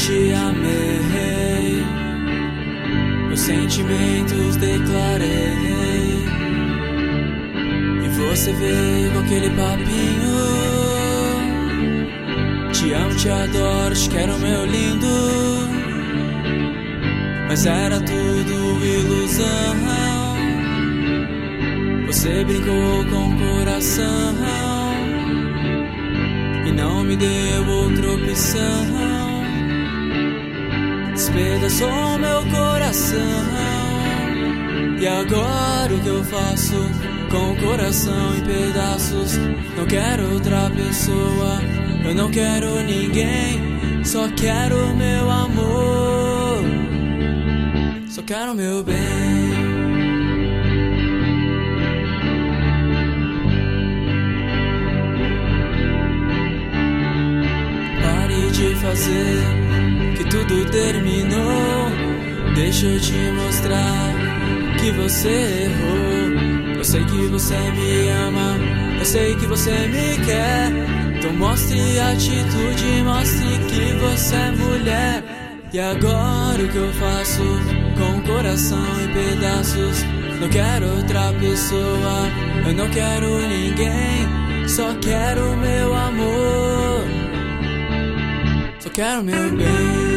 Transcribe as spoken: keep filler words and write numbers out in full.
te amei, meus sentimentos declarei, e você veio com aquele papinho: te amo, te adoro, te quero, meu lindo. Mas era tudo ilusão, você brincou com o coração e não me deu outra opção. Despedaçou meu coração, e agora o que eu faço com o coração em pedaços? Não quero outra pessoa, eu não quero ninguém, só quero meu amor, só quero meu bem. De fazer que tudo terminou, deixa eu te mostrar que você errou. Eu sei que você me ama, eu sei que você me quer, então mostre atitude, mostre que você é mulher. E agora o que eu faço com o coração em pedaços? Não quero outra pessoa, eu não quero ninguém, só quero meu amor, só quero meu bem.